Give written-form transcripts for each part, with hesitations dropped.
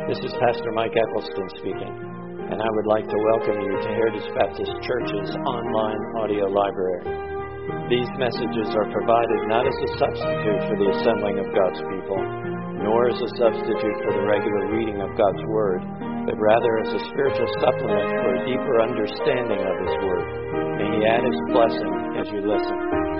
This is Pastor Mike Eccleston speaking, and I would like to welcome you to Heritage Baptist Church's online audio library. These messages are provided not as a substitute for the assembling of God's people, nor as a substitute for the regular reading of God's Word, but rather as a spiritual supplement for a deeper understanding of His Word. May He add His blessing as you listen.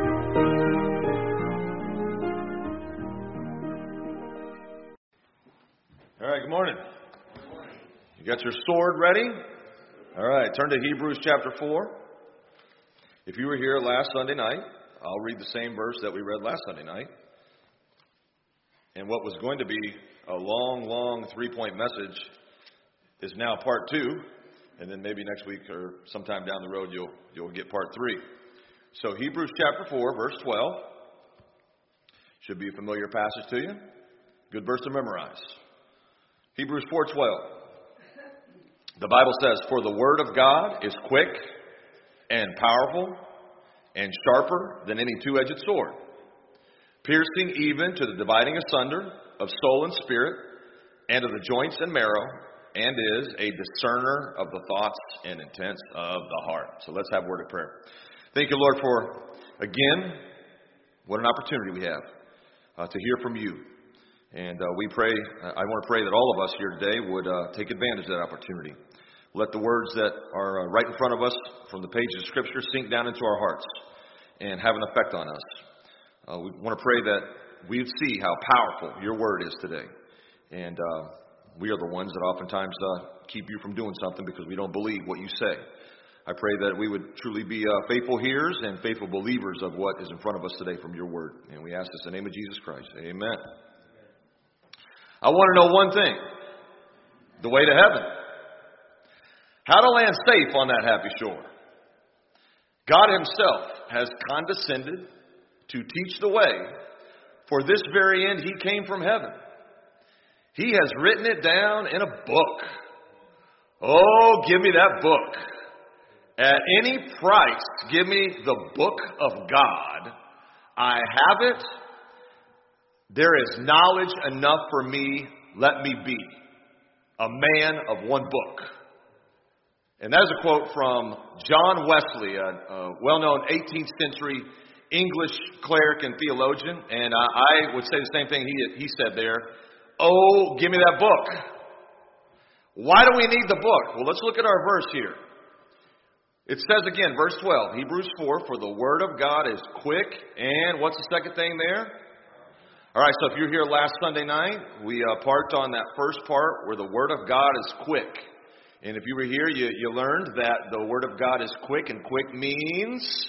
All right, good morning. You got your sword ready? All right, turn to Hebrews chapter 4. If you were here last Sunday night, I'll read the same verse that we read last Sunday night. And what was going to be a long 3-point message is now part 2. And then maybe next week or sometime down the road you'll get part 3. So Hebrews chapter 4, verse 12. Should be a familiar passage to you. Good verse to memorize. Hebrews 4:12. The Bible says, "For the word of God is quick and powerful and sharper than any two-edged sword, piercing even to the dividing asunder of soul and spirit and of the joints and marrow, and is a discerner of the thoughts and intents of the heart." So let's have a word of prayer. Thank you, Lord, for, again, what an opportunity we have to hear from you. And we pray, I want to pray that all of us here today would take advantage of that opportunity. Let the words that are right in front of us from the pages of Scripture sink down into our hearts and have an effect on us. We want to pray that we would see how powerful your word is today. And we are the ones that oftentimes keep you from doing something because we don't believe what you say. I pray that we would truly be faithful hearers and faithful believers of what is in front of us today from your word. And we ask this in the name of Jesus Christ. Amen. I want to know one thing. The way to heaven. How to land safe on that happy shore. God Himself has condescended to teach the way. For this very end He came from heaven. He has written it down in a book. Oh, give me that book. At any price, give me the book of God. I have it. There is knowledge enough for me. Let me be a man of one book. And that is a quote from John Wesley, a well-known 18th century English cleric and theologian. And I would say the same thing he said there. Oh, give me that book. Why do we need the book? Well, let's look at our verse here. It says again, verse 12, Hebrews 4, "For the word of God is quick," and what's the second thing there? All right, so if you're here last Sunday night, we parked on that first part where the Word of God is quick. And if you were here, you learned that the Word of God is quick, and quick means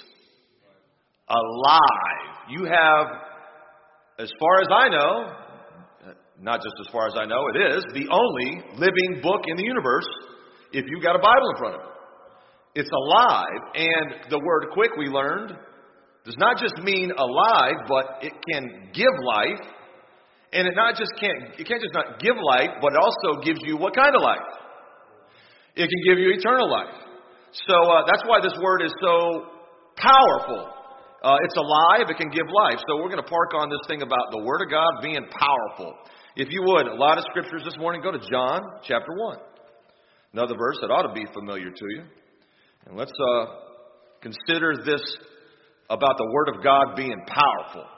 alive. You have, as far as I know, not just as far as I know, it is the only living book in the universe if you've got a Bible in front of you. It's alive, and the word quick, we learned, does not just mean alive, but it can give life. And it can't just not give life, but it also gives you what kind of life? It can give you eternal life. So that's why this word is so powerful. It's alive, it can give life. So we're going to park on this thing about the Word of God being powerful. If you would, a lot of scriptures this morning, go to John chapter 1. Another verse that ought to be familiar to you. And let's consider this about the Word of God being powerful.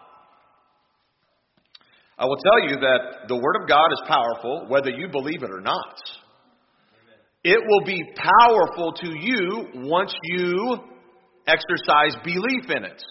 I will tell you that the Word of God is powerful whether you believe it or not. It will be powerful to you once you exercise belief in it.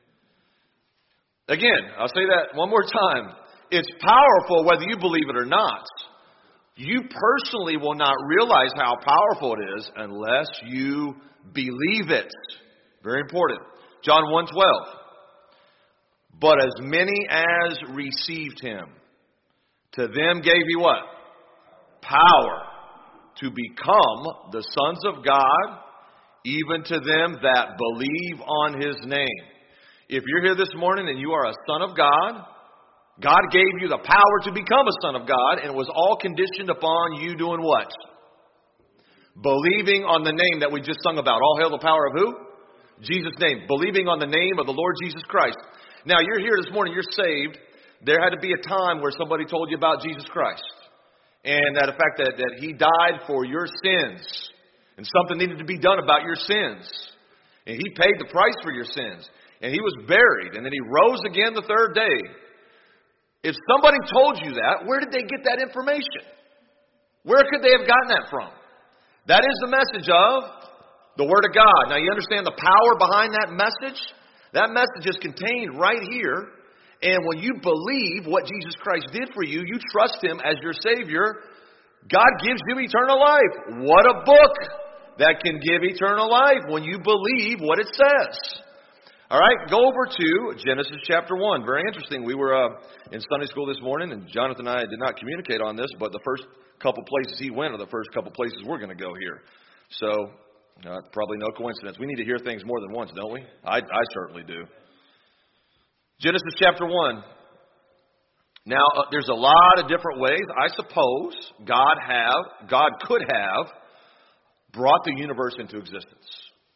Again, I'll say that one more time. It's powerful whether you believe it or not. You personally will not realize how powerful it is unless you believe it. Very important. John 1:12. "But as many as received Him, to them gave He" what? "Power to become the sons of God, even to them that believe on His name." If you're here this morning and you are a son of God, God gave you the power to become a son of God, and it was all conditioned upon you doing what? Believing on the name that we just sung about. All hail the power of who? Jesus' name. Believing on the name of the Lord Jesus Christ. Now, you're here this morning, you're saved. There had to be a time where somebody told you about Jesus Christ. And the fact that He died for your sins. And something needed to be done about your sins. And He paid the price for your sins. And He was buried. And then He rose again the third day. If somebody told you that, where did they get that information? Where could they have gotten that from? That is the message of the Word of God. Now you understand the power behind that message? That message is contained right here. And when you believe what Jesus Christ did for you, you trust Him as your Savior, God gives you eternal life. What a book that can give eternal life when you believe what it says. All right, go over to Genesis chapter 1. Very interesting. We were in Sunday school this morning, and Jonathan and I did not communicate on this, but the first couple places he went are the first couple places we're going to go here. So, probably no coincidence. We need to hear things more than once, don't we? I certainly do. Genesis chapter 1. Now, there's a lot of different ways. I suppose God could have brought the universe into existence.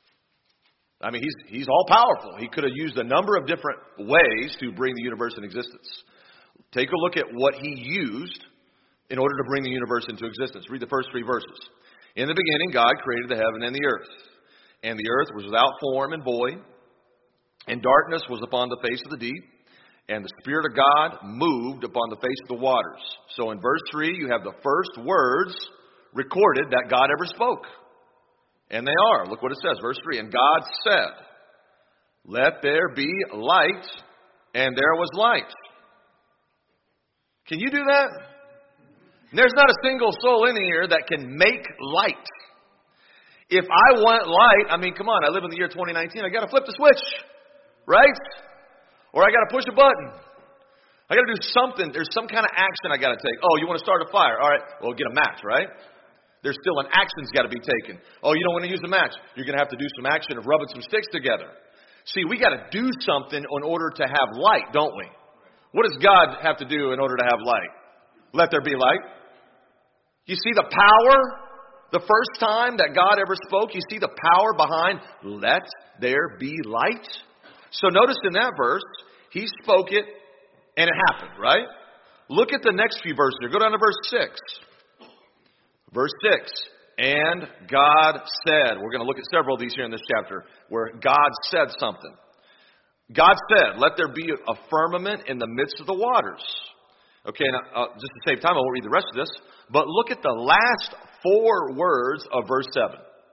I mean, He's all powerful. He could have used a number of different ways to bring the universe into existence. Take a look at what He used in order to bring the universe into existence. Read the first 3 verses. In the beginning, God created the heaven and the earth. And the earth was without form and void, and darkness was upon the face of the deep, and the Spirit of God moved upon the face of the waters. So in verse 3, you have the first words recorded that God ever spoke. And they are. Look what it says, verse 3. And God said, let there be light, and there was light. Can you do that? There's not a single soul in here that can make light. If I want light, I mean, come on, I live in the year 2019. I got to flip the switch, right? Or I got to push a button. I got to do something. There's some kind of action I got to take. Oh, you want to start a fire? All right, well, get a match, right? There's still an action's got to be taken. Oh, you don't want to use a match? You're going to have to do some action of rubbing some sticks together. See, we got to do something in order to have light, don't we? What does God have to do in order to have light? Let there be light. You see the power? The first time that God ever spoke, you see the power behind let there be light? So notice in that verse, He spoke it and it happened, right? Look at the next few verses here. Go down to verse 6. Verse 6. And God said. We're going to look at several of these here in this chapter where God said something. God said, let there be a firmament in the midst of the waters. Okay, now, just to save time, I won't read the rest of this. But look at the last 4 words of verse 7.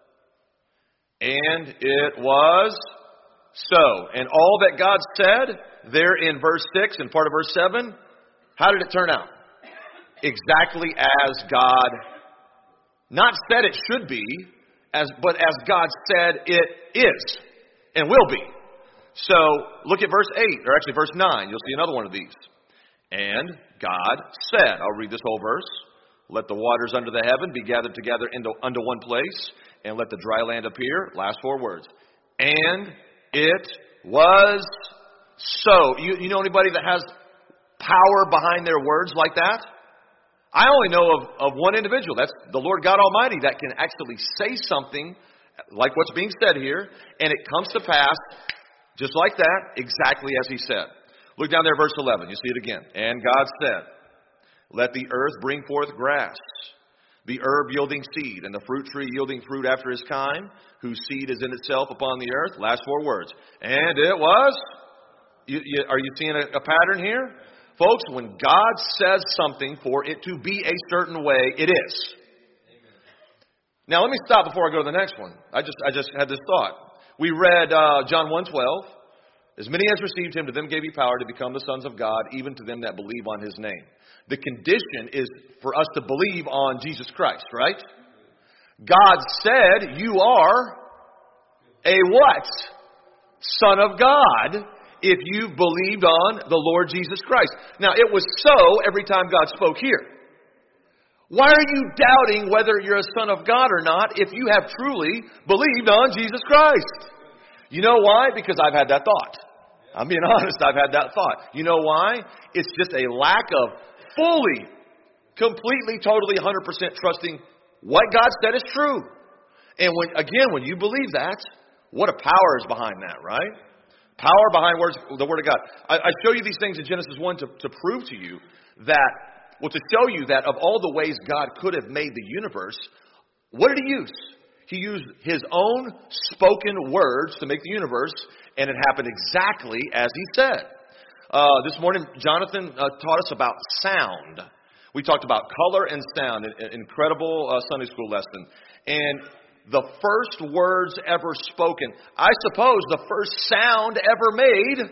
And it was so. And all that God said there in verse 6 and part of verse 7, how did it turn out? Exactly as God not said it should be, but as God said it is and will be. So look at verse 8, or actually verse 9. You'll see another one of these. And God said, I'll read this whole verse. Let the waters under the heaven be gathered together unto one place, and let the dry land appear. Last 4 words. And it was so. You know anybody that has power behind their words like that? I only know of one individual. That's the Lord God Almighty that can actually say something like what's being said here, and it comes to pass just like that, exactly as He said. Look down there, verse 11. You see it again. And God said, let the earth bring forth grass, the herb yielding seed, and the fruit tree yielding fruit after his kind, whose seed is in itself upon the earth. Last 4 words. And it was. Are you seeing a pattern here? Folks, when God says something for it to be a certain way, it is. Now, let me stop before I go to the next one. I just had this thought. We read John 1:12. As many as received Him, to them gave He power to become the sons of God, even to them that believe on His name. The condition is for us to believe on Jesus Christ, right? God said, you are a what? Son of God, if you believed on the Lord Jesus Christ. Now, it was so every time God spoke here. Why are you doubting whether you're a son of God or not if you have truly believed on Jesus Christ? You know why? Because I've had that thought. I'm being honest, I've had that thought. You know why? It's just a lack of fully, completely, totally, 100% trusting what God said is true. And when you believe that, what a power is behind that, right? Power behind the Word of God. I show you these things in Genesis 1 to prove to you that Well, to show you that of all the ways God could have made the universe, what did he use? He used his own spoken words to make the universe, and it happened exactly as he said. This morning, Jonathan taught us about sound. We talked about color and sound, an incredible Sunday school lesson. And the first words ever spoken, I suppose the first sound ever made,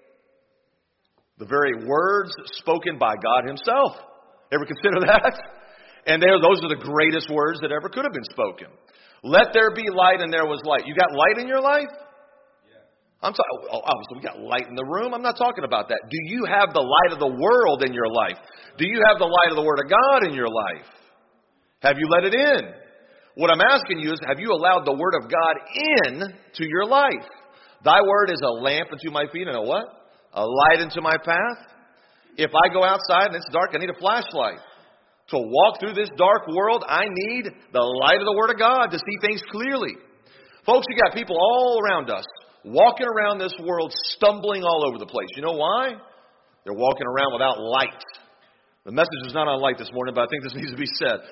the very words spoken by God himself. Ever consider that? And those are the greatest words that ever could have been spoken. Let there be light, and there was light. You got light in your life? Obviously, we got light in the room. I'm not talking about that. Do you have the light of the world in your life? Do you have the light of the Word of God in your life? Have you let it in? What I'm asking you is, have you allowed the Word of God in to your life? Thy Word is a lamp unto my feet and a what? A light unto my path. If I go outside and it's dark, I need a flashlight. To walk through this dark world, I need the light of the Word of God to see things clearly. Folks, you got people all around us walking around this world, stumbling all over the place. You know why? They're walking around without light. The message is not on light this morning, but I think this needs to be said.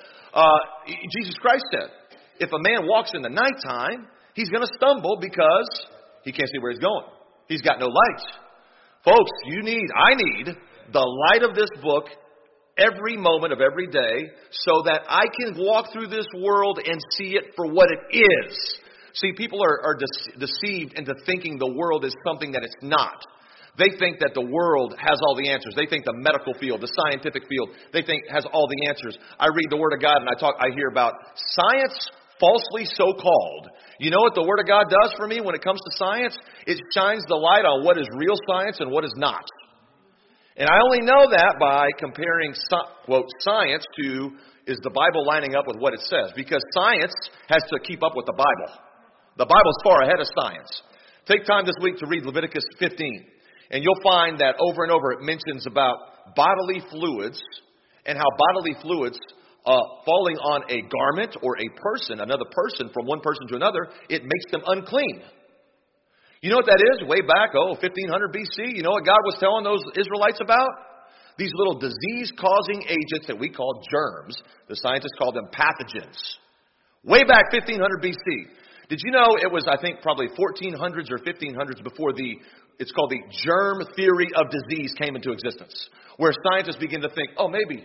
Jesus Christ said, if a man walks in the nighttime, he's going to stumble because he can't see where he's going. He's got no light. Folks, I need the light of this book every moment of every day so that I can walk through this world and see it for what it is. See, people are deceived into thinking the world is something that it's not. They think that the world has all the answers. They think the medical field, the scientific field, they think has all the answers. I read the Word of God and I hear about science falsely so-called. You know what the Word of God does for me when it comes to science? It shines the light on what is real science and what is not. And I only know that by comparing, quote, science to, is the Bible lining up with what it says? Because science has to keep up with the Bible. The Bible's far ahead of science. Take time this week to read Leviticus 15. And you'll find that over and over it mentions about bodily fluids and how bodily fluids falling on a garment or a person, another person, from one person to another, it makes them unclean. You know what that is? Way back, 1500 BC. You know what God was telling those Israelites about? These little disease-causing agents that we call germs. The scientists call them pathogens. Way back 1500 BC. Did you know it was, I think, probably 1400s or 1500s before it's called the germ theory of disease came into existence, where scientists begin to think,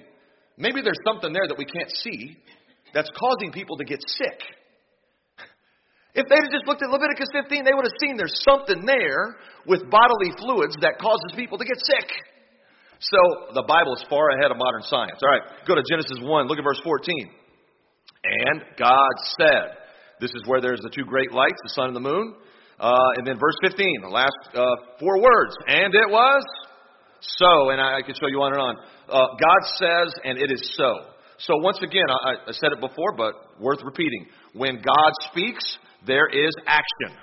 maybe there's something there that we can't see that's causing people to get sick. If they'd have just looked at Leviticus 15, they would have seen there's something there with bodily fluids that causes people to get sick. So the Bible is far ahead of modern science. All right, go to Genesis 1, look at verse 14. And God said, this is where there's the two great lights, the sun and the moon. And then verse 15, the last 4 words. And it was so. And I could show you on and on. God says, and it is so. So once again, I said it before, but worth repeating. When God speaks, there is action.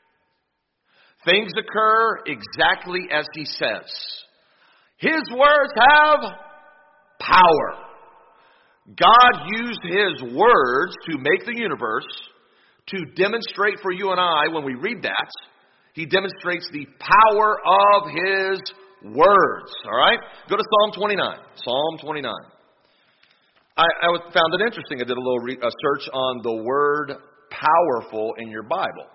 Things occur exactly as He says. His words have power. God used His words to make the universe, to demonstrate for you and I, when we read that, He demonstrates the power of His words. All right? Go to Psalm 29. Psalm 29. I found it interesting. I did a little search on the word powerful in your Bible.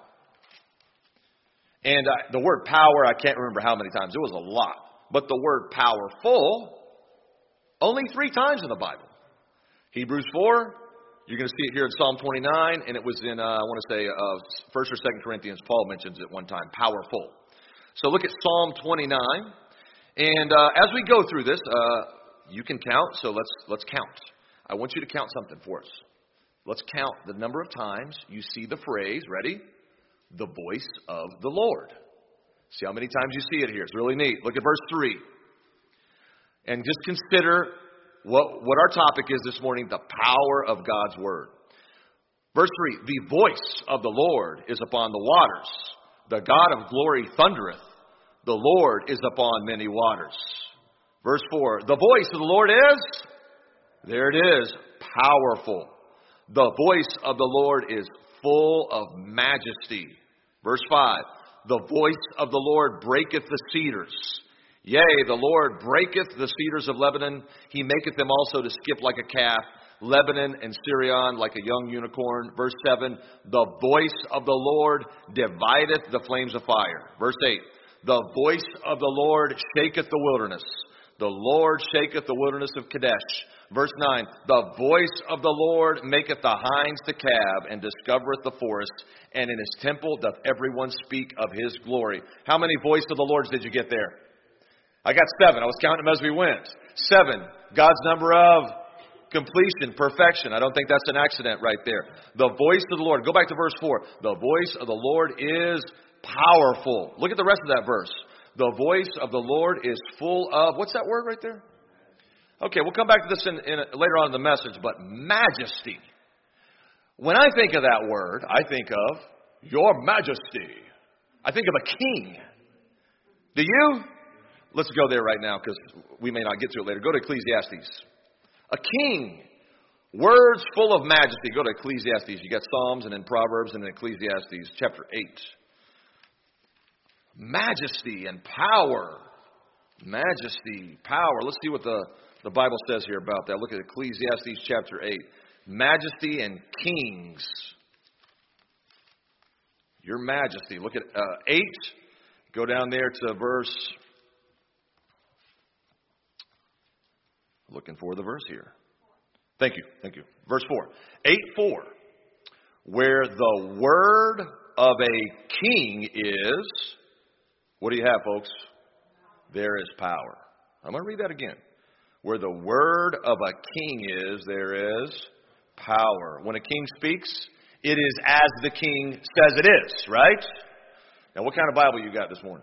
And the word power, I can't remember how many times. It was a lot. But the word powerful, only 3 times in the Bible. Hebrews 4, you're going to see it here in Psalm 29, and it was in, 1 or 2 Corinthians. Paul mentions it one time, powerful. So look at Psalm 29. And as we go through this, you can count, so let's count. I want you to count something for us. Let's count the number of times you see the phrase, ready? The voice of the Lord. See how many times you see it here. It's really neat. Look at verse 3. And just consider what our topic is this morning, the power of God's Word. Verse 3, the voice of the Lord is upon the waters. The God of glory thundereth. The Lord is upon many waters. Verse 4, the voice of the Lord is, there it is, powerful. The voice of the Lord is full of majesty. Verse 5, the voice of the Lord breaketh the cedars. Yea, the Lord breaketh the cedars of Lebanon. He maketh them also to skip like a calf. Lebanon and Syrian like a young unicorn. Verse 7, the voice of the Lord divideth the flames of fire. Verse 8, the voice of the Lord shaketh the wilderness. The Lord shaketh the wilderness of Kadesh. Verse 9, the voice of the Lord maketh the hinds to calve, and discovereth the forest, and in his temple doth everyone speak of his glory. How many voice of the Lords did you get there? I got 7. I was counting them as we went. 7, God's number of completion, perfection. I don't think that's an accident right there. The voice of the Lord. Go back to verse 4. The voice of the Lord is powerful. Look at the rest of that verse. The voice of the Lord is full of, what's that word right there? Okay, we'll come back to this later on in the message, but majesty. When I think of that word, I think of your majesty. I think of a king. Do you? Let's go there right now because we may not get to it later. Go to Ecclesiastes. A king. Words full of majesty. Go to Ecclesiastes. You got Psalms and then Proverbs and then Ecclesiastes chapter 8. Majesty and power. Majesty, power. Let's see what the Bible says here about that. Look at Ecclesiastes chapter 8. Majesty and kings. Your majesty. Look at 8. Go down there to verse. Looking for the verse here. Thank you. Verse 4. 8:4. Where the word of a king is, what do you have, folks? There is power. I'm going to read that again. Where the word of a king is, there is power. When a king speaks, it is as the king says it is, right? Now, what kind of Bible you got this morning?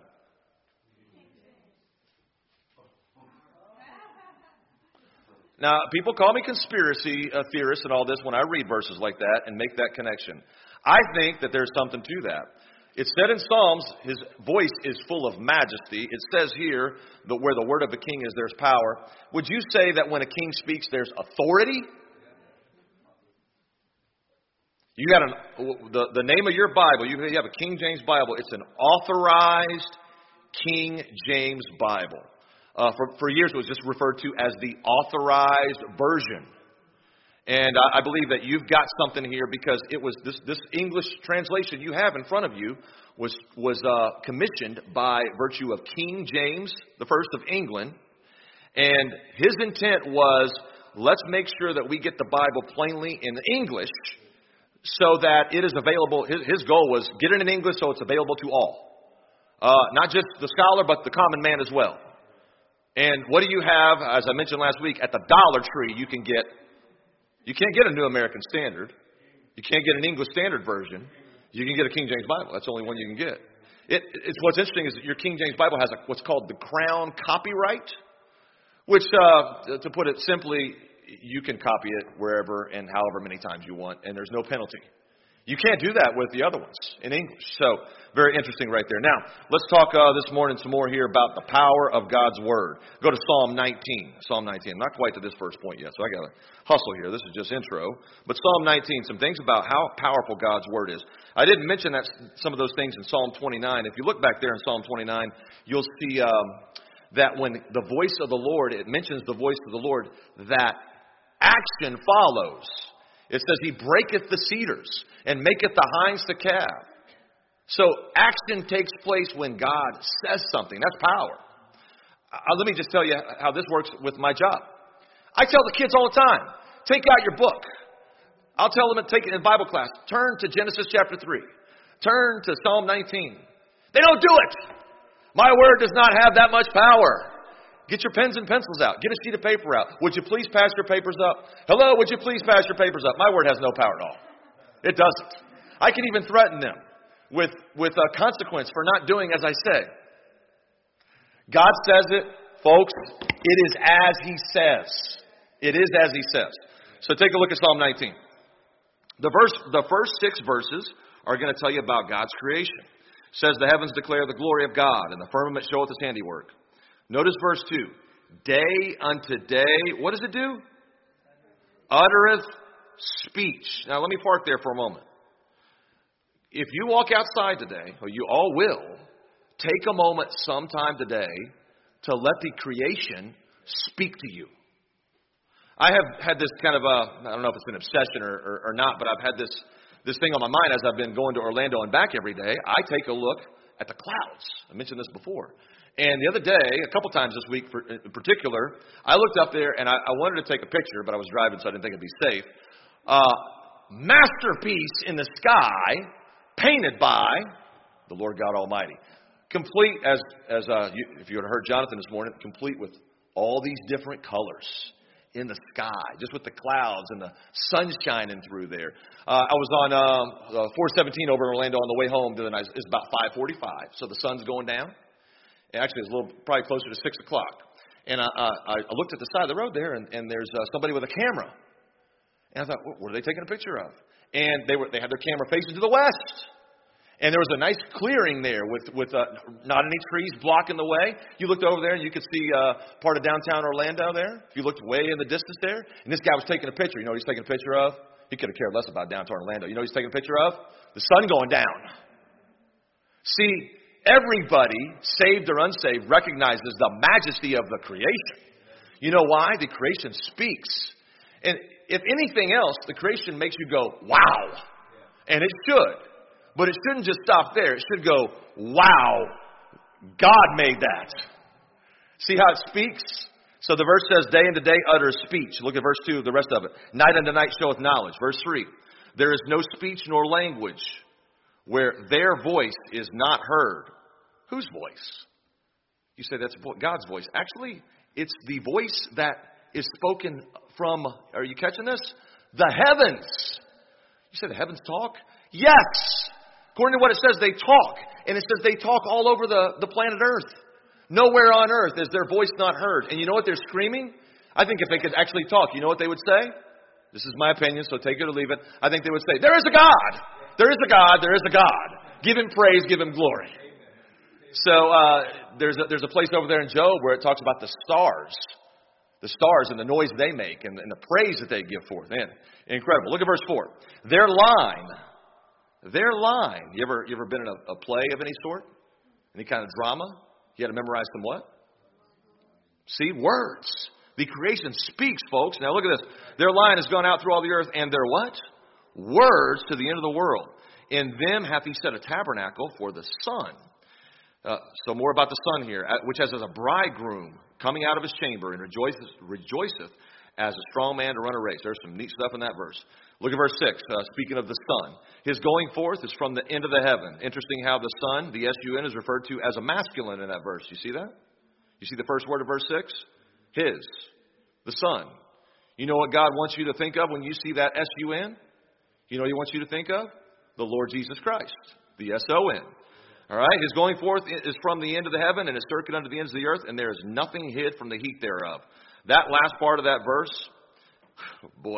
Now, people call me conspiracy theorist and all this when I read verses like that and make that connection. I think that there's something to that. It said in Psalms, his voice is full of majesty. It says here that where the word of the king is, there's power. Would you say that when a king speaks, there's authority? You got the name of your Bible. You have a King James Bible. It's an authorized King James Bible. For years, it was just referred to as the authorized version. And I believe that you've got something here because it was this English translation you have in front of you was commissioned by virtue of King James I of England. And his intent was, let's make sure that we get the Bible plainly in English so that it is available. His goal was get it in English so it's available to all. Not just the scholar, but the common man as well. And what do you have, as I mentioned last week, at the Dollar Tree you can't get a New American Standard. You can't get an English Standard Version. You can get a King James Bible. That's the only one you can get. It's what's interesting is that your King James Bible has what's called the Crown copyright, which, to put it simply, you can copy it wherever and however many times you want, and there's no penalty. You can't do that with the other ones in English. So, very interesting right there. Now, let's talk this morning some more here about the power of God's Word. Go to Psalm 19. Psalm 19. I'm not quite to this first point yet, so I got to hustle here. This is just intro. But Psalm 19, some things about how powerful God's Word is. I didn't mention that some of those things in Psalm 29. If you look back there in Psalm 29, you'll see that when the voice of the Lord, it mentions the voice of the Lord, that action follows. It says, He breaketh the cedars and maketh the hinds to calve. So action takes place when God says something. That's power. Let me just tell you how this works with my job. I tell the kids all the time, take out your book. I'll tell them to take it in Bible class. Turn to Genesis chapter 3. Turn to Psalm 19. They don't do it. My word does not have that much power. Get your pens and pencils out. Get a sheet of paper out. Would you please pass your papers up? Hello, would you please pass your papers up? My word has no power at all. It doesn't. I can even threaten them with a consequence for not doing as I say. God says it, folks. It is as He says. It is as He says. So take a look at Psalm 19. The first 6 verses are going to tell you about God's creation. It says, the heavens declare the glory of God, and the firmament showeth His handiwork. Notice verse 2. Day unto day, what does it do? Uttereth speech. Now let me park there for a moment. If you walk outside today, or you all will, take a moment sometime today to let the creation speak to you. I have had this kind of I don't know if it's an obsession or not, but I've had this thing on my mind as I've been going to Orlando and back every day. I take a look at the clouds. I mentioned this before. And the other day, a couple times this week in particular, I looked up there and I wanted to take a picture, but I was driving, so I didn't think it'd be safe. Masterpiece in the sky, painted by the Lord God Almighty. Complete, if you had heard Jonathan this morning, complete with all these different colors in the sky, just with the clouds and the sun shining through there. I was on 417 over in Orlando on the way home the other night. It's about 5:45, so the sun's going down. Actually, it's probably closer to 6 o'clock. And I looked at the side of the road there, and there's somebody with a camera. And I thought, what are they taking a picture of? And they had their camera facing to the west. And there was a nice clearing there with not any trees blocking the way. You looked over there and you could see part of downtown Orlando there. If you looked way in the distance there, and this guy was taking a picture. You know what he's taking a picture of? He could have cared less about downtown Orlando. You know what he's taking a picture of? The sun going down. See, everybody, saved or unsaved, recognizes the majesty of the creation. You know why? The creation speaks. And if anything else, the creation makes you go, wow. And it should. But it shouldn't just stop there. It should go, wow, God made that. See how it speaks? So the verse says, day unto day utters speech. Look at verse 2, the rest of it. Night unto night showeth knowledge. Verse 3, there is no speech nor language where their voice is not heard. Whose voice? You say that's God's voice. Actually, it's the voice that is spoken from, are you catching this? The heavens. You say the heavens talk? Yes. According to what it says, they talk. And it says they talk all over the planet Earth. Nowhere on earth is their voice not heard. And you know what they're screaming? I think if they could actually talk, you know what they would say? This is my opinion, so take it or leave it. I think they would say, there is a God. There is a God. There is a God. Give him praise. Give him glory. So there's a place over there in Job where it talks about the stars. The stars and the noise they make and the praise that they give forth. Man, incredible. Look at verse 4. Their line. You ever been in a play of any sort? Any kind of drama? You had to memorize some what? See, words. The creation speaks, folks. Now look at this. Their line has gone out through all the earth, and their what? Words to the end of the world. In them hath he set a tabernacle for the sun. So more about the sun here, which as a bridegroom coming out of his chamber and rejoiceth as a strong man to run a race. There's some neat stuff in that verse. Look at verse 6, speaking of the sun. His going forth is from the end of the heaven. Interesting how the sun, the S-U-N, is referred to as a masculine in that verse. You see that? You see the first word of verse 6? His. The sun. You know what God wants you to think of when you see that S-U-N? You know what he wants you to think of? The Lord Jesus Christ. The S-O-N. All right? His going forth is from the end of the heaven and his circuit unto the ends of the earth, and there is nothing hid from the heat thereof. That last part of that verse, boy.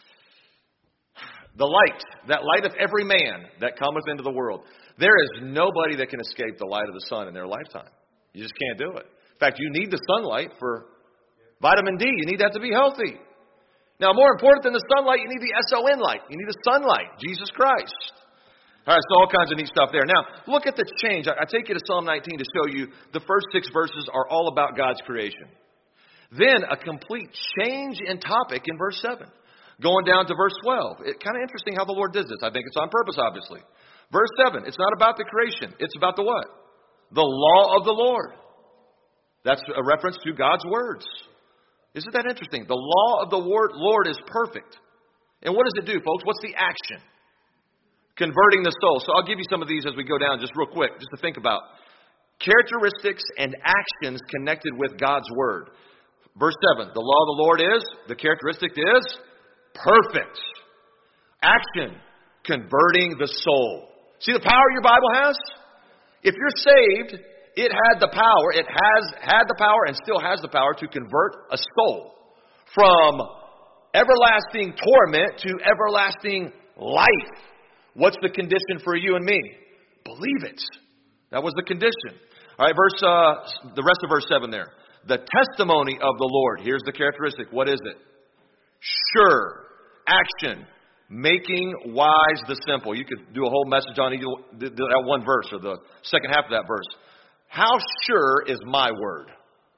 The light, that lighteth every man that cometh into the world. There is nobody that can escape the light of the sun in their lifetime. You just can't do it. In fact, you need the sunlight for vitamin D. You need that to be healthy. Now, more important than the sunlight, you need the S-O-N light. You need the sunlight, Jesus Christ. All right, so all kinds of neat stuff there. Now, look at the change. I take you to Psalm 19 to show you the first 6 verses are all about God's creation. Then a complete change in topic in verse 7. Going down to verse 12. It's kind of interesting how the Lord does this. I think it's on purpose, obviously. Verse 7. It's not about the creation. It's about the what? The law of the Lord. That's a reference to God's words. Isn't that interesting? The law of the Lord is perfect. And what does it do, folks? What's the action? Converting the soul. So I'll give you some of these as we go down just real quick, just to think about. Characteristics and actions connected with God's word. Verse 7. The law of the Lord is, the characteristic is, perfect. Action. Converting the soul. See the power your Bible has? If you're saved, it had the power, it has had the power and still has the power to convert a soul from everlasting torment to everlasting life. What's the condition for you and me? Believe it. That was the condition. All right, the rest of verse 7 there. The testimony of the Lord. Here's the characteristic. What is it? Sure. Action. Making wise the simple. You could do a whole message on that one verse or the second half of that verse. How sure is my word?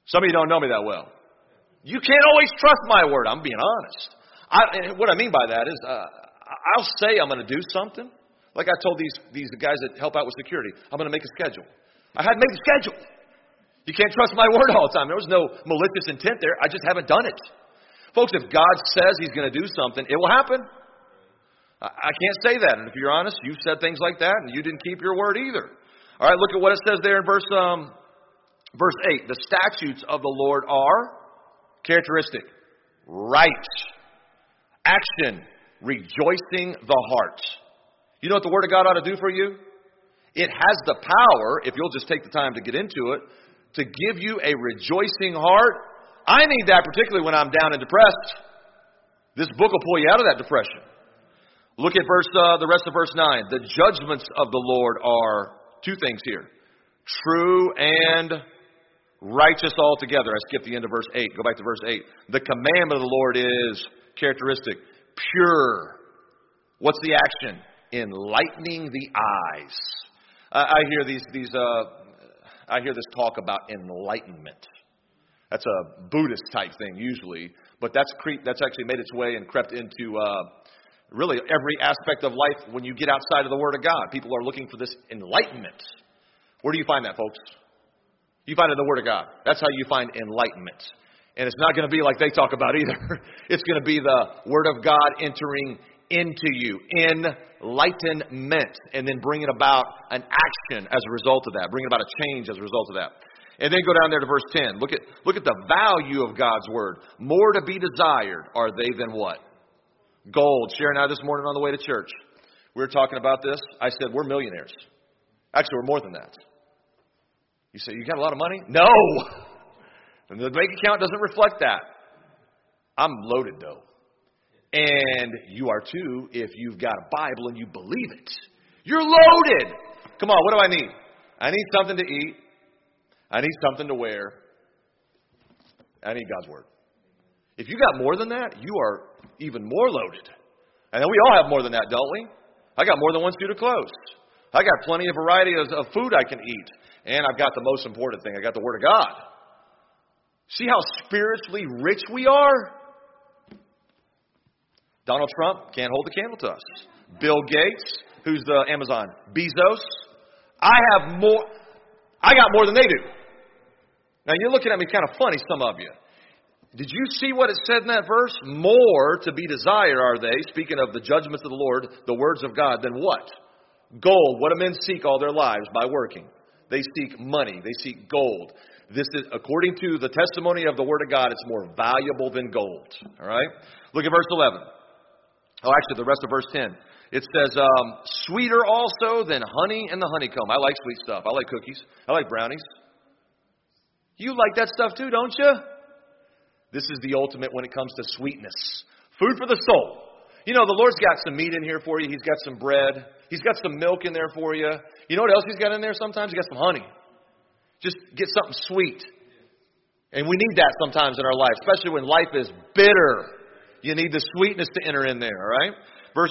Some of you don't know me that well. You can't always trust my word. I'm being honest. And what I mean by that is I'll say I'm going to do something. Like I told these guys that help out with security, I'm going to make a schedule. I had to make a schedule. You can't trust my word all the time. There was no malicious intent there. I just haven't done it. Folks, if God says He's going to do something, it will happen. I can't say that. And if you're honest, you've said things like that, and you didn't keep your word either. All right, look at what it says there in verse 8. The statutes of the Lord are characteristic, right, action, rejoicing the heart. You know what the Word of God ought to do for you? It has the power, if you'll just take the time to get into it, to give you a rejoicing heart. I need that particularly when I'm down and depressed. This book will pull you out of that depression. Look at the rest of verse 9. The judgments of the Lord are two things here. True and righteous altogether. I skipped the end of verse 8. Go back to verse 8. The commandment of the Lord is characteristic. Pure. What's the action? Enlightening the eyes. I hear I hear this talk about enlightenment. That's a Buddhist type thing usually, but that's actually made its way and crept into really every aspect of life. When you get outside of the Word of God, people are looking for this enlightenment. Where do you find that, folks? You find it in the Word of God. That's how you find enlightenment. And it's not going to be like they talk about either. It's going to be the Word of God entering into you, enlightenment, and then bringing about an action as a result of that, bringing about a change as a result of that. And then go down there to verse 10. Look at the value of God's Word. More to be desired are they than what? Gold. Sharon and I this morning on the way to church, we were talking about this. I said, we're millionaires. Actually, we're more than that. You say, you got a lot of money? No! And the bank account doesn't reflect that. I'm loaded, though. And you are too if you've got a Bible and you believe it. You're loaded! Come on, what do I need? I need something to eat. I need something to wear. I need God's Word. If you got more than that, you are even more loaded. And then we all have more than that, don't we? I got more than one suit of clothes. I got plenty of variety of food I can eat. And I've got the most important thing. I got the Word of God. See how spiritually rich we are? Donald Trump can't hold the candle to us. Bill Gates, who's the Amazon, Bezos. I got more than they do. Now you're looking at me kind of funny, some of you. Did you see what it said in that verse? More to be desired are they, speaking of the judgments of the Lord, the words of God, than what? Gold. What do men seek all their lives? By working. They seek money. They seek gold. This is, according to the testimony of the Word of God, it's more valuable than gold. All right? Look at verse 11. Oh, actually, the rest of verse 10. It says, sweeter also than honey and the honeycomb. I like sweet stuff. I like cookies. I like brownies. You like that stuff too, don't you? This is the ultimate when it comes to sweetness. Food for the soul. You know, the Lord's got some meat in here for you. He's got some bread. He's got some milk in there for you. You know what else He's got in there sometimes? He's got some honey. Just get something sweet. And we need that sometimes in our life, especially when life is bitter. You need the sweetness to enter in there, all right? Verse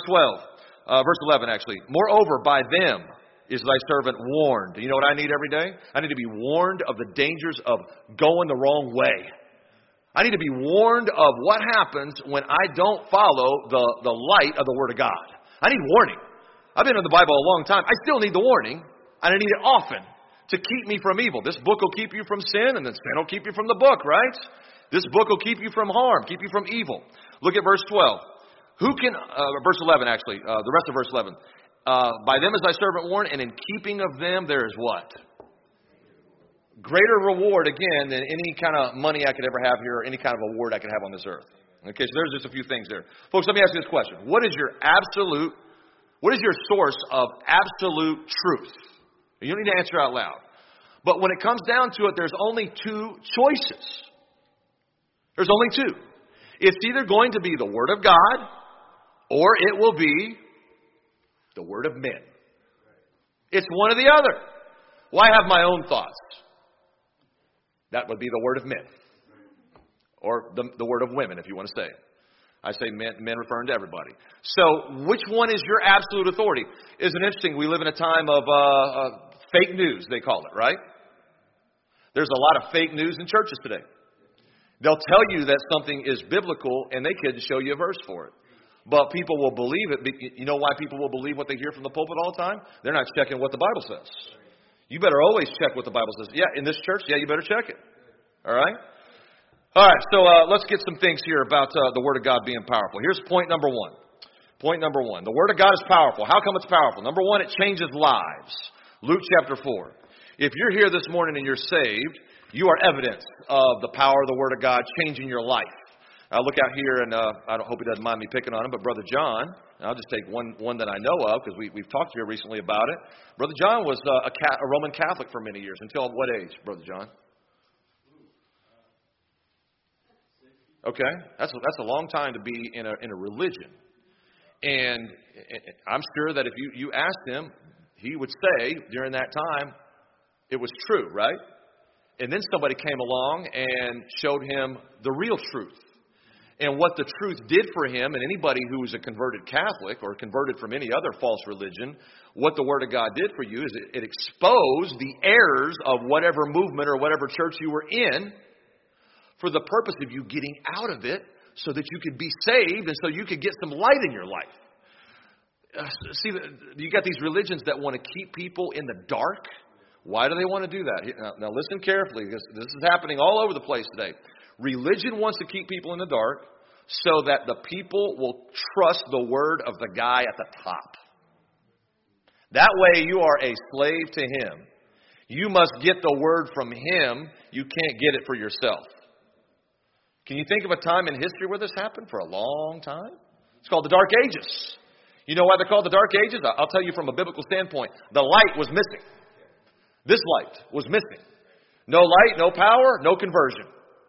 11 actually. Moreover, by them is thy servant warned. You know what I need every day? I need to be warned of the dangers of going the wrong way. I need to be warned of what happens when I don't follow the light of the Word of God. I need warning. I've been in the Bible a long time. I still need the warning, and I need it often to keep me from evil. This book will keep you from sin, and then sin will keep you from the book, right? This book will keep you from harm, keep you from evil. Look at verse 12. Verse 11 actually, the rest of verse 11. By them is thy servant warned, and in keeping of them there is what? Greater reward, again, than any kind of money I could ever have here or any kind of award I could have on this earth. Okay, so there's just a few things there. Folks, let me ask you this question. What is your source of absolute truth? You don't need to answer out loud. But when it comes down to it, there's only two choices. There's only two. It's either going to be the Word of God or it will be the word of men. It's one or the other. Why have my own thoughts? That would be the word of men. Or the word of women, if you want to say it. I say men referring to everybody. So, which one is your absolute authority? Isn't it interesting? We live in a time of fake news, they call it, right? There's a lot of fake news in churches today. They'll tell you that something is biblical, and they couldn't show you a verse for it. But people will believe it. You know why people will believe what they hear from the pulpit all the time? They're not checking what the Bible says. You better always check what the Bible says. Yeah, in this church, yeah, you better check it. All right? All right, so let's get some things here about the Word of God being powerful. Here's point number one. Point number one. The Word of God is powerful. How come it's powerful? Number one, it changes lives. Luke chapter 4. If you're here this morning and you're saved, you are evidence of the power of the Word of God changing your life. I look out here, and I hope he doesn't mind me picking on him, but Brother John, I'll just take one that I know of because we've talked here recently about it. Brother John was a Roman Catholic for many years. Until what age, Brother John? Okay, that's a long time to be in a religion. And I'm sure that if you asked him, he would say during that time, it was true, right? And then somebody came along and showed him the real truth. And what the truth did for him, and anybody who was a converted Catholic or converted from any other false religion, what the Word of God did for you is it exposed the errors of whatever movement or whatever church you were in for the purpose of you getting out of it so that you could be saved and so you could get some light in your life. See, you got these religions that want to keep people in the dark. Why do they want to do that? Now listen carefully, because this is happening all over the place today. Religion wants to keep people in the dark so that the people will trust the word of the guy at the top. That way you are a slave to him. You must get the word from him. You can't get it for yourself. Can you think of a time in history where this happened? For a long time. It's called the Dark Ages. You know why they're called the Dark Ages? I'll tell you from a biblical standpoint. The light was missing. This light was missing. No light, no power, no conversion.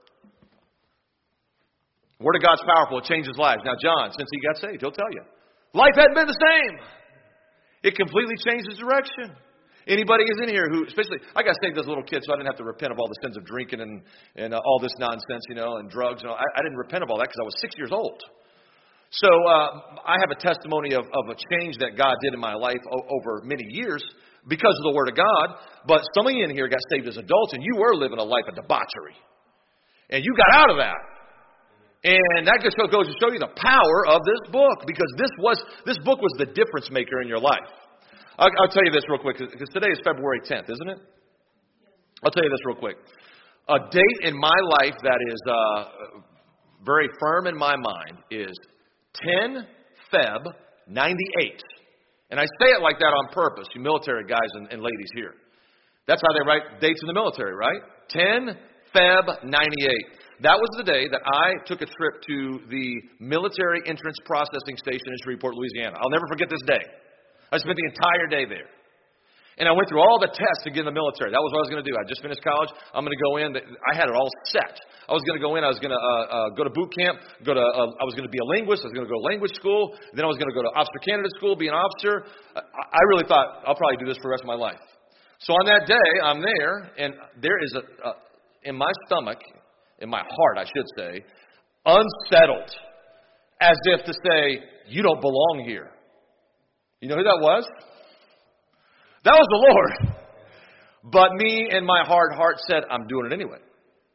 The Word of God's powerful. It changes lives. Now, John, since he got saved, he'll tell you. Life hadn't been the same. It completely changed his direction. Anybody is in here who, especially, I got saved as a little kid, so I didn't have to repent of all the sins of drinking and all this nonsense, and drugs. And all. I didn't repent of all that because I was 6 years old. So I have a testimony of a change that God did in my life over many years because of the Word of God. But some of you in here got saved as adults, and you were living a life of debauchery. And you got out of that. And that just goes to show you the power of this book, because this book was the difference maker in your life. I'll tell you this real quick, because today is February 10th, isn't it? I'll tell you this real quick. A date in my life that is very firm in my mind is 10 Feb 98. And I say it like that on purpose, you military guys and ladies here. That's how they write dates in the military, right? 10 Feb 98. That was the day that I took a trip to the military entrance processing station in Shreveport, Louisiana. I'll never forget this day. I spent the entire day there. And I went through all the tests to get in the military. That was what I was going to do. I just finished college. I'm going to go in. I had it all set. I was going to go in. I was going to go to boot camp. I was going to be a linguist. I was going to go to language school. Then I was going to go to officer candidate school, be an officer. I really thought I'll probably do this for the rest of my life. So on that day, I'm there, and there is in my stomach, in my heart, I should say, unsettled, as if to say, you don't belong here. You know who that was? That was the Lord. But me and my heart said, I'm doing it anyway.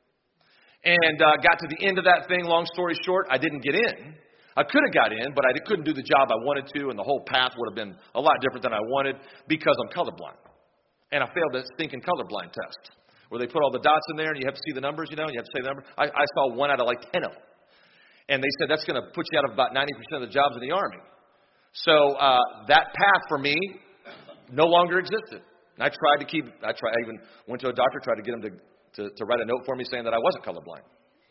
And got to the end of that thing, long story short, I didn't get in. I could have got in, but I couldn't do the job I wanted to, and the whole path would have been a lot different than I wanted because I'm colorblind. And I failed the stinking colorblind test, where they put all the dots in there and you have to see the numbers, and you have to say the number. I saw 1 out of like 10 of them. And they said that's going to put you out of about 90% of the jobs in the Army. So that path for me no longer existed. And I even went to a doctor, tried to get him to write a note for me saying that I wasn't colorblind.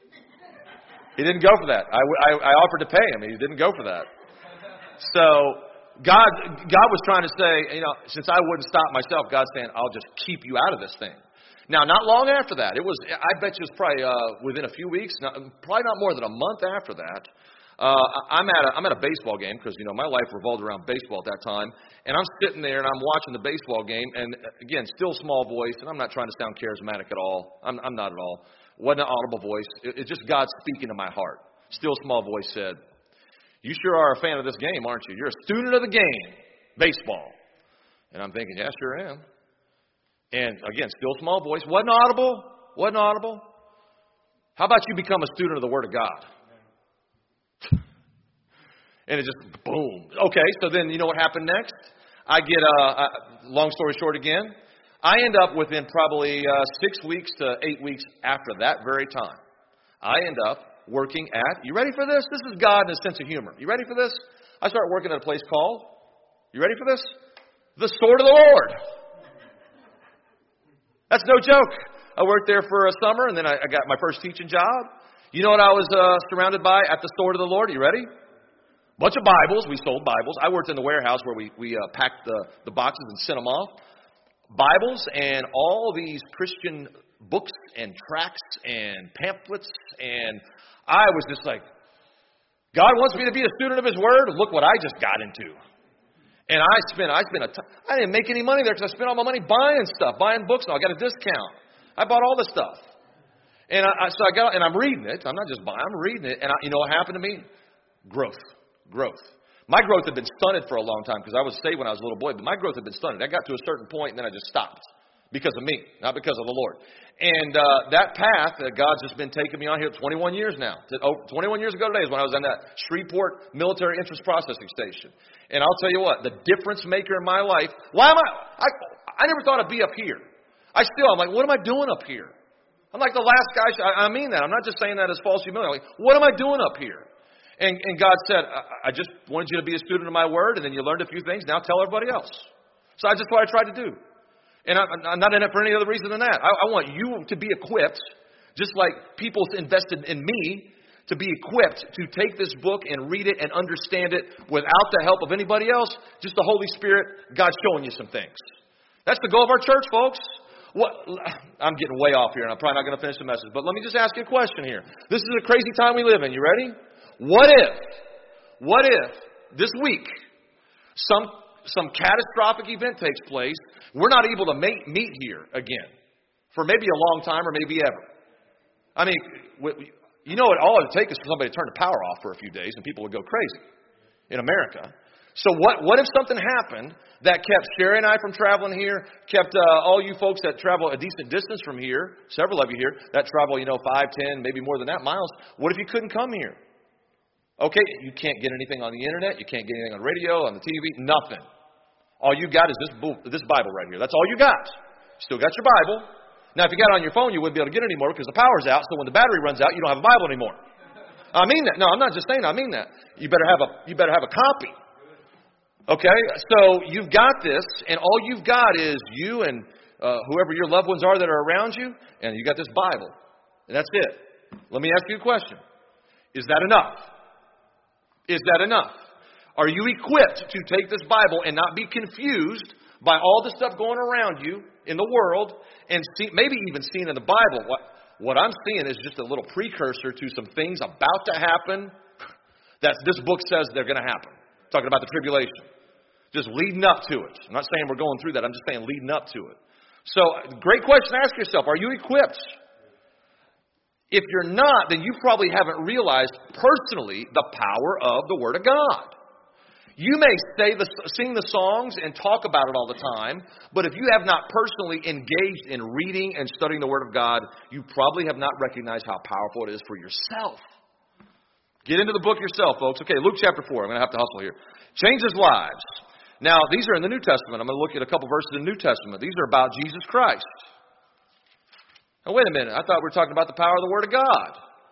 He didn't go for that. I offered to pay him. He didn't go for that. So God was trying to say, since I wouldn't stop myself, God's saying, I'll just keep you out of this thing. Now, not long after that, I bet you it was probably within a few weeks, probably not more than a month after that, I'm at a baseball game, because my life revolved around baseball at that time, and I'm sitting there and I'm watching the baseball game, and again, still small voice, and I'm not trying to sound charismatic at all. I'm not at all. Wasn't an audible voice. It's just God speaking to my heart. Still small voice said, "You sure are a fan of this game, aren't you? You're a student of the game, baseball." And I'm thinking, yeah, sure am. And again, still small voice. Wasn't audible. Wasn't audible. How about you become a student of the Word of God? And it just, boom. Okay, so then you know what happened next? I get, long story short again, I end up within probably 6 weeks to 8 weeks after that very time. I end up working at, you ready for this? This is God in a sense of humor. You ready for this? I start working at a place called, you ready for this? The Sword of the Lord. That's no joke. I worked there for a summer, and then I got my first teaching job. You know what I was surrounded by at the Sword of the Lord? You ready? Bunch of Bibles. We sold Bibles. I worked in the warehouse where we packed the boxes and sent them off. Bibles and all these Christian books and tracts and pamphlets. And I was just like, God wants me to be a student of His Word. Look what I just got into. And I didn't make any money there because I spent all my money buying stuff, buying books. And I got a discount. I bought all the stuff. And I'm reading it. I'm not just buying, I'm reading it. And you know what happened to me? Growth. My growth had been stunted for a long time because I was saved when I was a little boy, but my growth had been stunted. I got to a certain point and then I just stopped because of me, not because of the Lord. And that path that God's just been taking me on here 21 years now. 21 years ago today is when I was on that Shreveport Military Interest Processing Station. And I'll tell you what, the difference maker in my life, I never thought I'd be up here. I'm like, what am I doing up here? I'm like the last guy. I mean that. I'm not just saying that as false humility. I'm like, what am I doing up here? And God said, I just wanted you to be a student of my word, and then you learned a few things. Now tell everybody else. So that's just what I tried to do. And I'm not in it for any other reason than that. I want you to be equipped, just like people invested in me, to be equipped to take this book and read it and understand it without the help of anybody else. Just the Holy Spirit, God showing you some things. That's the goal of our church, folks. I'm getting way off here, and I'm probably not going to finish the message. But let me just ask you a question here. This is a crazy time we live in. You ready? What if this week some catastrophic event takes place, we're not able to meet here again for maybe a long time or maybe ever? I mean, you know all it would take is for somebody to turn the power off for a few days and people would go crazy in America. So what if something happened that kept Sherry and I from traveling here, kept all you folks that travel a decent distance from here, several of you here, that travel, 5, 10, maybe more than that miles, what if you couldn't come here? Okay, you can't get anything on the internet, you can't get anything on radio, on the TV, nothing. All you got is this Bible right here. That's all you got. Still got your Bible. Now, if you got it on your phone, you wouldn't be able to get it anymore because the power's out, so when the battery runs out, you don't have a Bible anymore. I mean that. No, I'm not just saying I mean that. You better have a copy. Okay, so you've got this, and all you've got is you and whoever your loved ones are that are around you, and you got this Bible. And that's it. Let me ask you a question. Is that enough? Is that enough? Are you equipped to take this Bible and not be confused by all the stuff going around you in the world and maybe even seeing in the Bible? What I'm seeing is just a little precursor to some things about to happen that this book says they're going to happen. Talking about the tribulation. Just leading up to it. I'm not saying we're going through that. I'm just saying leading up to it. So, great question to ask yourself. Are you equipped? If you're not, then you probably haven't realized personally the power of the Word of God. You may sing the songs and talk about it all the time, but if you have not personally engaged in reading and studying the Word of God, you probably have not recognized how powerful it is for yourself. Get into the book yourself, folks. Okay, Luke chapter 4. I'm going to have to hustle here. Changes lives. Now, these are in the New Testament. I'm going to look at a couple verses in the New Testament. These are about Jesus Christ. Now, wait a minute. I thought we were talking about the power of the Word of God.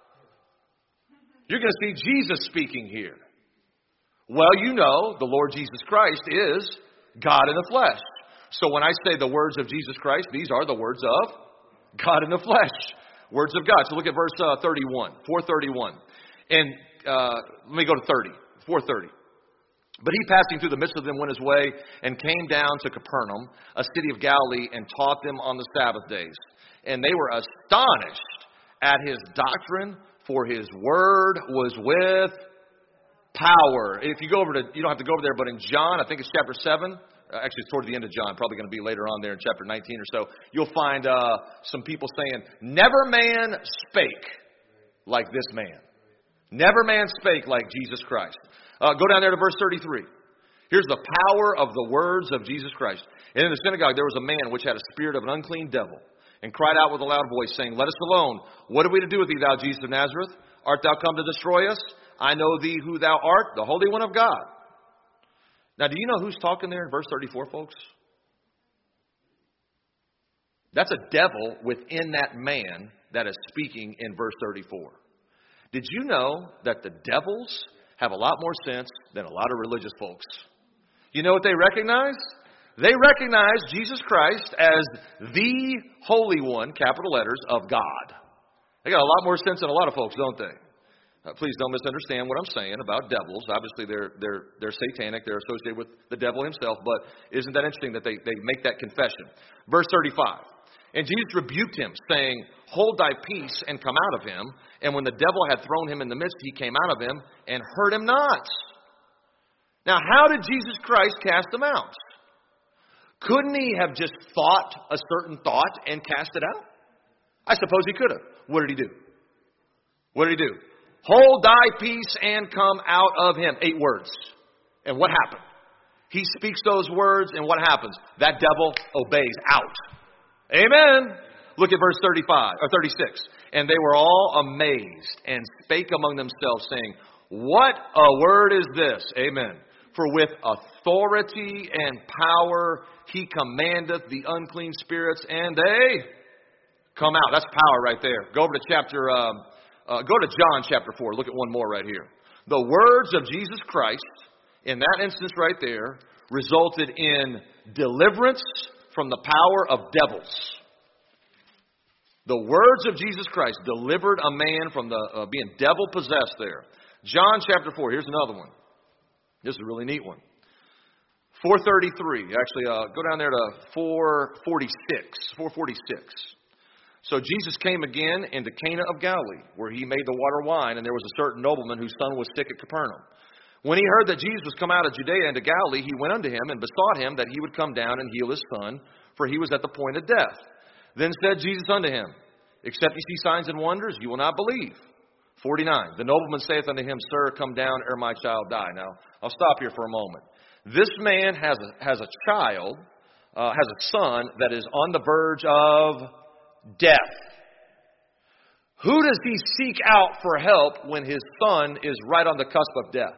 You're going to see Jesus speaking here. Well, you know, the Lord Jesus Christ is God in the flesh. So when I say the words of Jesus Christ, these are the words of God in the flesh. Words of God. So look at verse 31, 431. And let me go to 30, 430. But he, passing through the midst of them, went his way and came down to Capernaum, a city of Galilee, and taught them on the Sabbath days. And they were astonished at his doctrine, for his word was with power. If you go over to, you don't have to go over there, but in John, I think it's chapter 7. Actually, it's toward the end of John, probably going to be later on there in chapter 19 or so. You'll find some people saying, never man spake like this man. Never man spake like Jesus Christ. Go down there to verse 33. Here's the power of the words of Jesus Christ. And in the synagogue there was a man which had a spirit of an unclean devil, and cried out with a loud voice, saying, Let us alone. What are we to do with thee, thou Jesus of Nazareth? Art thou come to destroy us? I know thee who thou art, the Holy One of God. Now, do you know who's talking there in verse 34, folks? That's a devil within that man that is speaking in verse 34. Did you know that the devils have a lot more sense than a lot of religious folks? You know what they recognize? They recognize Jesus Christ as the Holy One, capital letters, of God. They got a lot more sense than a lot of folks, don't they? Please don't misunderstand what I'm saying about devils. Obviously, they're satanic. They're associated with the devil himself. But isn't that interesting that they make that confession? Verse 35. And Jesus rebuked him, saying, Hold thy peace and come out of him. And when the devil had thrown him in the midst, he came out of him and hurt him not. Now, how did Jesus Christ cast them out? Couldn't he have just thought a certain thought and cast it out? I suppose he could have. What did he do? What did he do? Hold thy peace and come out of him. 8 words. And what happened? He speaks those words, and what happens? That devil obeys out. Amen. Look at verse 35 or 36. And they were all amazed and spake among themselves, saying, What a word is this? Amen. For with authority and power he commandeth the unclean spirits, and they come out. That's power right there. Go over to go to John chapter 4. Look at one more right here. The words of Jesus Christ, in that instance right there, resulted in deliverance from the power of devils. The words of Jesus Christ delivered a man from the being devil possessed there. John chapter 4. Here's another one. This is a really neat one. 433. Actually, go down there to 446. 446. So Jesus came again into Cana of Galilee, where he made the water wine, and there was a certain nobleman whose son was sick at Capernaum. When he heard that Jesus was come out of Judea into Galilee, he went unto him and besought him that he would come down and heal his son, for he was at the point of death. Then said Jesus unto him, Except ye see signs and wonders, you will not believe. 49. The nobleman saith unto him, Sir, come down ere my child die. Now, I'll stop here for a moment. This man has a child, has a son that is on the verge of death. Who does he seek out for help when his son is right on the cusp of death?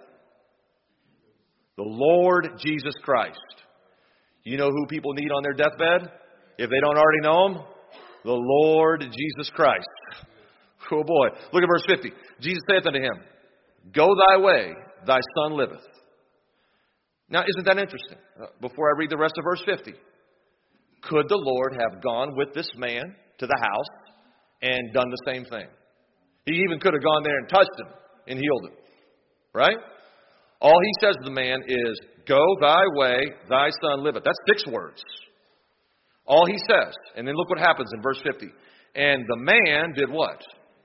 The Lord Jesus Christ. You know who people need on their deathbed? If they don't already know him? The Lord Jesus Christ. Oh boy. Look at verse 50. Jesus saith unto him, Go thy way, thy son liveth. Now, isn't that interesting? Before I read the rest of verse 50. Could the Lord have gone with this man to the house and done the same thing? He even could have gone there and touched him and healed him. Right? All he says to the man is, Go thy way, thy son liveth. That's 6 words. All he says. And then look what happens in verse 50. And the man did what?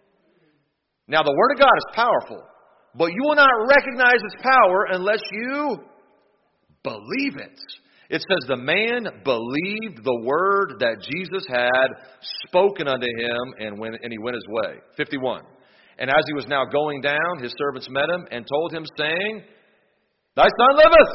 Now, the Word of God is powerful, but you will not recognize its power unless you believe it. It says the man believed the word that Jesus had spoken unto him, and he went his way. 51. And as he was now going down, his servants met him and told him, saying, Thy son liveth.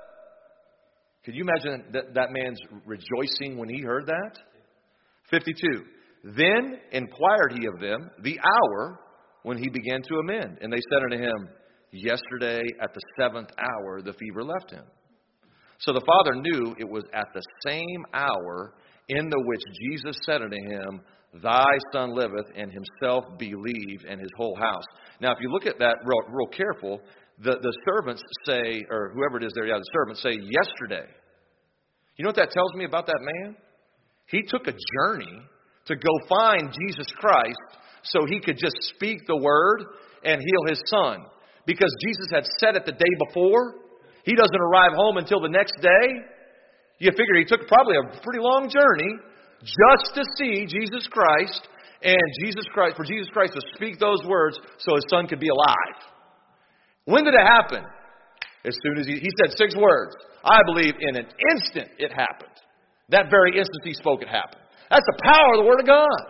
Could you imagine that man's rejoicing when he heard that? 52. Then inquired he of them the hour when he began to amend. And they said unto him, Yesterday at the 7th hour the fever left him. So the father knew it was at the same hour in the which Jesus said unto him, Thy son liveth, and himself believed, and his whole house. Now, if you look at that real careful, the servants say, or whoever it is there, the servants say, yesterday. You know what that tells me about that man? He took a journey to go find Jesus Christ so he could just speak the word and heal his son. Because Jesus had said it the day before. He doesn't arrive home until the next day. You figure he took probably a pretty long journey just to see Jesus Christ, and for Jesus Christ to speak those words so his son could be alive. When did it happen? As soon as he said 6 words. I believe in an instant it happened. That very instant he spoke, it happened. That's the power of the Word of God.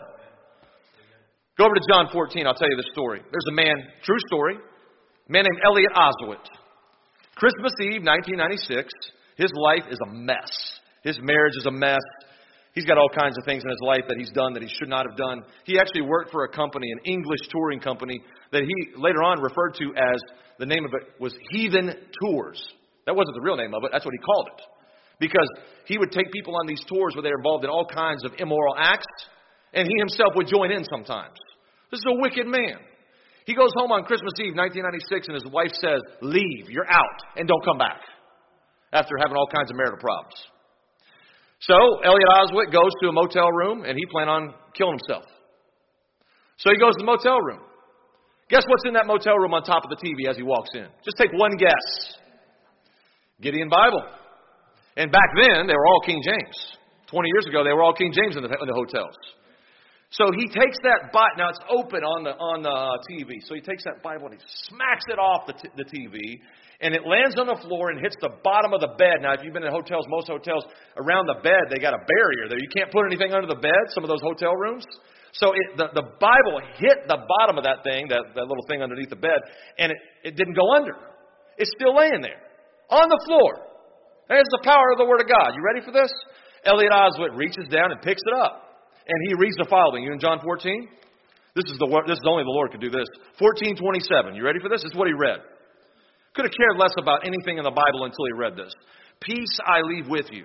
Go over to John 14. I'll tell you the story. There's a man, true story, a man named Elliot Oswalt. Christmas Eve, 1996, his life is a mess. His marriage is a mess. He's got all kinds of things in his life that he's done that he should not have done. He actually worked for a company, an English touring company, that he later on referred to as, the name of it was Heathen Tours. That wasn't the real name of it. That's what he called it. Because he would take people on these tours where they were involved in all kinds of immoral acts, and he himself would join in sometimes. This is a wicked man. He goes home on Christmas Eve, 1996, and his wife says, leave, you're out, and don't come back, after having all kinds of marital problems. So Elliot Oswalt goes to a motel room, and he planned on killing himself. So he goes to the motel room. Guess what's in that motel room on top of the TV as he walks in? Just take one guess. Gideon Bible. And back then, they were all King James. 20 years ago, they were all King James in the hotels. So he takes that Bible. Now it's open on the TV. So he takes that Bible and he smacks it off the TV, and it lands on the floor and hits the bottom of the bed. Now, if you've been in hotels, most hotels around the bed, they got a barrier there. You can't put anything under the bed. Some of those hotel rooms. So the Bible hit the bottom of that thing, that little thing underneath the bed, and it didn't go under. It's still laying there on the floor. There's the power of the Word of God. You ready for this? Elliot Oswalt reaches down and picks it up. And he reads the following. You in John 14? This is only the Lord could do this. 14:27. You ready for this? This is what he read. Could have cared less about anything in the Bible until he read this. Peace I leave with you.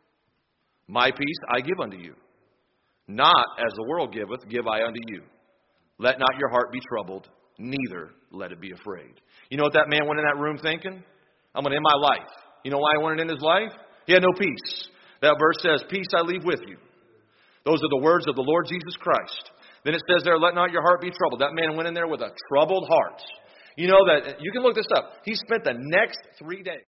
My peace I give unto you. Not as the world giveth, give I unto you. Let not your heart be troubled, neither let it be afraid. You know what that man went in that room thinking? I'm going to end my life. You know why he wanted to end his life? He had no peace. That verse says, peace I leave with you. Those are the words of the Lord Jesus Christ. Then it says there, let not your heart be troubled. That man went in there with a troubled heart. You know that, you can look this up. He spent the next 3 days.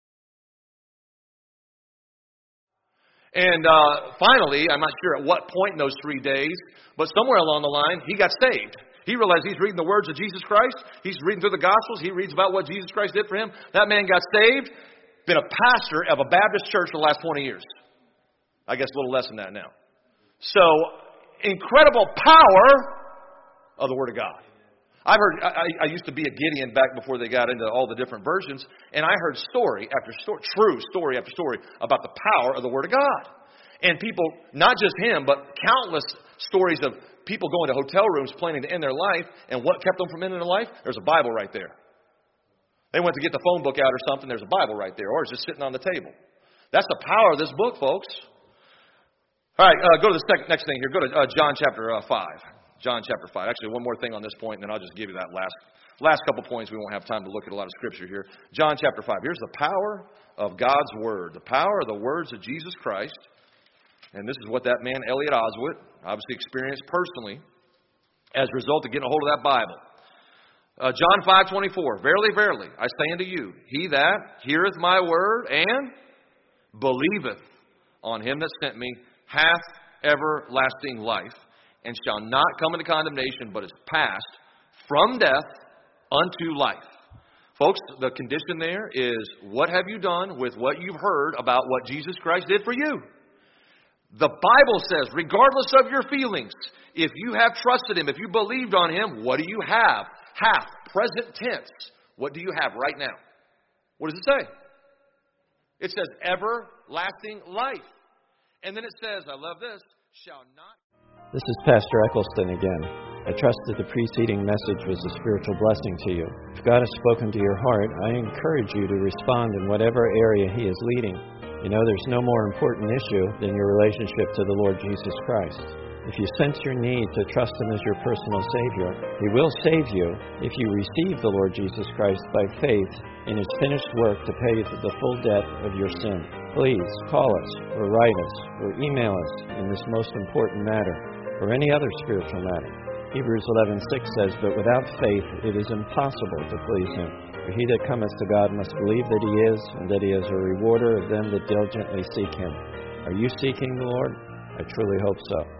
And finally, I'm not sure at what point in those 3 days, but somewhere along the line, he got saved. He realized he's reading the words of Jesus Christ. He's reading through the Gospels. He reads about what Jesus Christ did for him. That man got saved, been a pastor of a Baptist church for the last 20 years. I guess a little less than that now. So, incredible power of the Word of God. I used to be a Gideon back before they got into all the different versions, and I heard story after story, true story after story about the power of the Word of God. And people, not just him, but countless stories of people going to hotel rooms planning to end their life, and what kept them from ending their life? There's a Bible right there. They went to get the phone book out or something, there's a Bible right there, or it's just sitting on the table. That's the power of this book, folks. All right, go to the next thing here. Go to John chapter 5. John chapter 5. Actually, one more thing on this point, and then I'll just give you that last couple points. We won't have time to look at a lot of scripture here. John chapter 5. Here's the power of God's Word. The power of the words of Jesus Christ. And this is what that man, Elliot Oswalt, obviously experienced personally as a result of getting a hold of that Bible. John 5:24. Verily, verily, I say unto you, he that heareth my word and believeth on him that sent me hath everlasting life, and shall not come into condemnation, but is passed from death unto life. Folks, the condition there is, what have you done with what you've heard about what Jesus Christ did for you? The Bible says, regardless of your feelings, if you have trusted Him, if you believed on Him, what do you have? Have, present tense. What do you have right now? What does it say? It says everlasting life. And then it says, I love this, shall not... This is Pastor Eccleston again. I trust that the preceding message was a spiritual blessing to you. If God has spoken to your heart, I encourage you to respond in whatever area He is leading. You know, there's no more important issue than your relationship to the Lord Jesus Christ. If you sense your need to trust Him as your personal Savior, He will save you if you receive the Lord Jesus Christ by faith in His finished work to pay the full debt of your sin. Please call us or write us or email us in this most important matter or any other spiritual matter. Hebrews 11:6 says, But without faith it is impossible to please Him. For he that cometh to God must believe that He is, and that He is a rewarder of them that diligently seek Him. Are you seeking the Lord? I truly hope so.